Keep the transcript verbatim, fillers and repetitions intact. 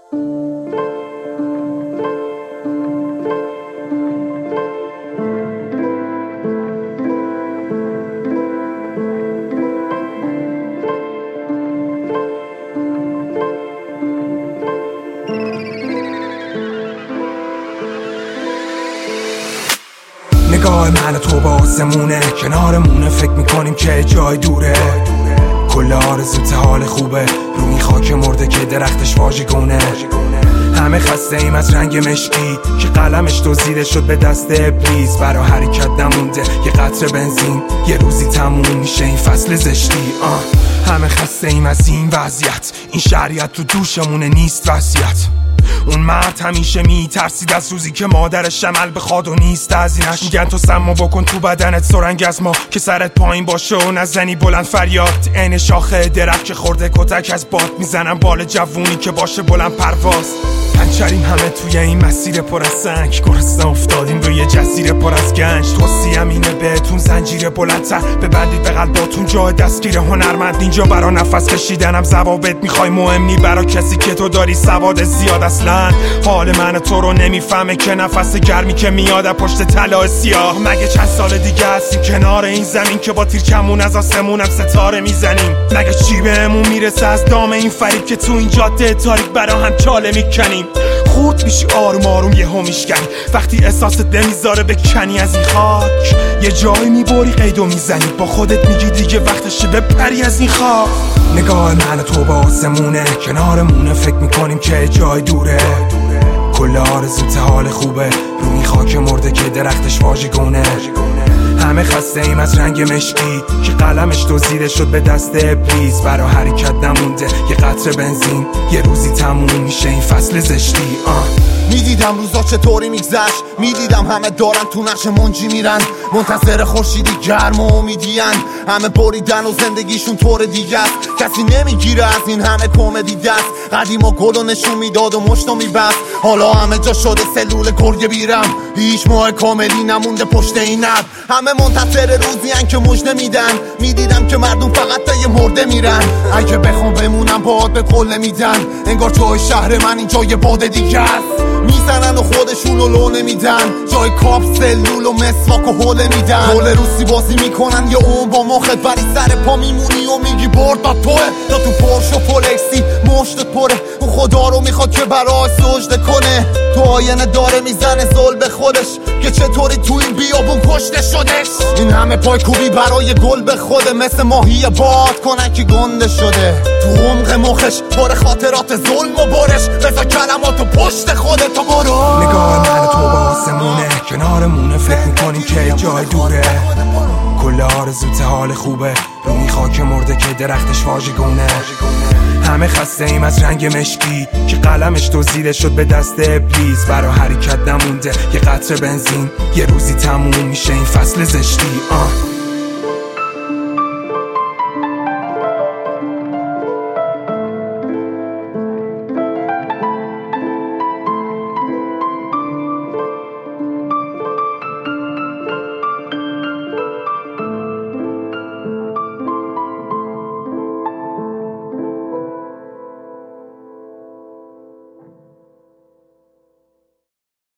نگاه من و تو با آسمونه، کنارمونه، فکر میکنیم که جای دوره. کل آرزوت حال خوبه، رو این خاک مرده که درختش واژگونه. همه خسته ایم از رنگ مشکی که قلمش دزدیده شد به دست ابلیس. برا حرکت نمونده یه قطره بنزین، یه روزی تموم میشه این فصل زشتی. آه. همه خسته ایم از این وضعیت، این شریعت تو دوشمونه نیست وصیت. اون مرد همیشه میترسید از روزی که مادرش عمل بخواد و نیست ازینش. میگن تو سمو بکن تو بدنت سرنگ از ما که سرت پایین باشه و نزنی بلند فریاد. عین شاخه درخت که خورده کتک از باد میزنم بال جوونی که باشه بلند پرواز. پنچریم همه توی این مسیر پر از سنگ، گرسنه افتادیم روی جزیره پر از گنج. توصیم اینه بهتون زنجیر بلندتر ببندید به قلباتون، جای دستگیر هنرمند اینجا. برا نفس کشیدنم ضوابط میخوای مهم نی، برا کسی که تو داری سواد زیاد. اصلا حال من تو رو نمیفهمه که نفس گرمی که میاد پشت طلا سیاه. مگه چند سال دیگه هستیم کنار این زمین که با تیر کمون از آسمونم ستاره میزنیم؟ مگه چی بهمون میرسه از دام این فریب که تو این جاده تاریک برا هم چاله میکنیم؟ خود میشی آروم آروم یهو میشکنی وقتی احساست نمیذاره بکنی از این خاک. یه جایی میبری قیدو میزنی با خودت میگی دیگه وقتشه بپری از این خاک. نگاه من و تو با آسمونه، کنارمونه، فکر میکنیم که جای دوره. کل آرزوت حال خوبه، رو این خاک مرده که درختش واژگونه. همه خسته ایم از رنگ مشکی که قلمش دزدیده شد به دست ابلیس. برا حرکت نمونده یه قطره بنزین، یه روزی تموم میشه این فصل زشتی. آه. میدیدم روزا چطوری میگذشت، میدیدم همه دارن تو نقش منجی میرن، منتظر خورشیدی گرم و امیدین. همه بریدن و زندگیشون طور دیگه است، کسی نمیگیره از این همه کمدی دست. قدیما گلو نشون میداد و مشتو میبست، حالا همه جا شده سلول گرگ بیرم. هیچ ماه کاملی نمونده پشت این اب، همه منتظر روزی ان که مژده میدن. میدیدم که مردم فقط تا یه مرده میرن، اگه بخوام بمونم باهات به قول نمیدن. انگار جای شهر من اینجا یه باد دیگه است، میزنن و خودشونو لو نمیدن. جای کاپ سلول و مسواک و حوله میدن. رول روسی بازی میکنن یه اون با مخت، ولی سر پا میمونی و میگی برد با توه. تا تو پرش و فولکسی مشتت پره، اون خدا رو میخواد که برای سجده کنه. تو آینه داره میزنه زل به خودش که چطوری تو این بیابون کشته شدش. این همه پای کوبی برای گل به خوده، مثل ماهی باد کنن که گنده شده. تو عمق مخش پر خاطرات ظلم و برش، بذار کلماتو پشت خودت تو برو. نگاه من تو با آسمونه، کنارمونه، فکر میکنیم که جای دوره. کل آرزوت حال خوبه، رو این خاک مرده که درختش واژگونه. همه خسته ایم از رنگ مشکی که قلمش دزدیده شد به دست ابلیس. برا حرکت نمونده یه قطره بنزین، یه روزی تموم میشه این فصل زشتی. آه.